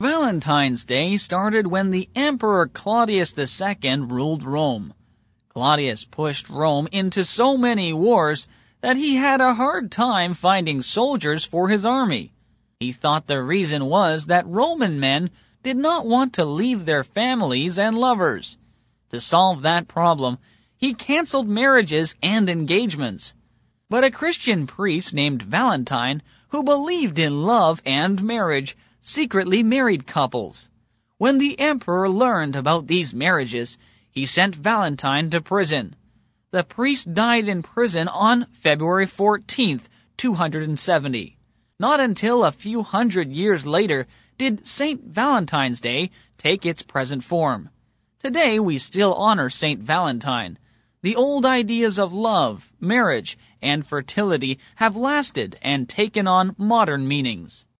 Valentine's Day started when the Emperor Claudius II ruled Rome. Claudius pushed Rome into so many wars that he had a hard time finding soldiers for his army. He thought the reason was that Roman men did not want to leave their families and lovers. To solve that problem, he canceled marriages and engagements. But a Christian priest named Valentine, who believed in love and marriage, secretly married couples. When the emperor learned about these marriages, he sent Valentine to prison. The priest died in prison on February 14th, 270. Not until a few hundred years later did St. Valentine's Day take its present form. Today we still honor St. Valentine. The old ideas of love, marriage, and fertility have lasted and taken on modern meanings.